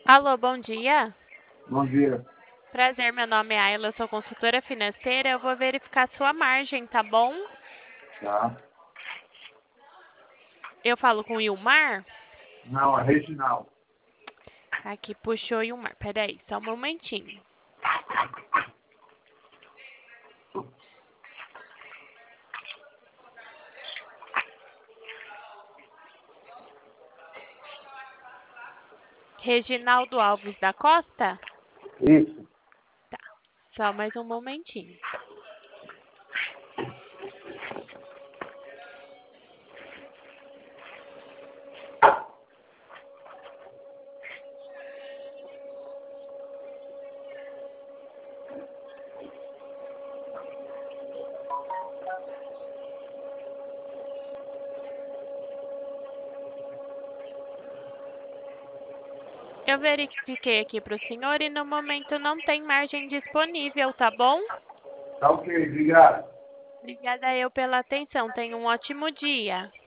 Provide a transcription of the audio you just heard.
Alô, bom dia. Bom dia. Prazer, meu nome é Ayla, eu sou consultora financeira. Eu vou verificar sua margem, tá bom? Tá. Eu falo com o Ilmar? Não, é Reginaldo. Aqui, puxou o Ilmar. Peraí, só um momentinho. Reginaldo Alves da Costa? Isso. Tá, só mais um momentinho. Eu verifiquei aqui para o senhor e no momento não tem margem disponível, tá bom? Tá ok, obrigado. Obrigada eu pela atenção. Tenha um ótimo dia.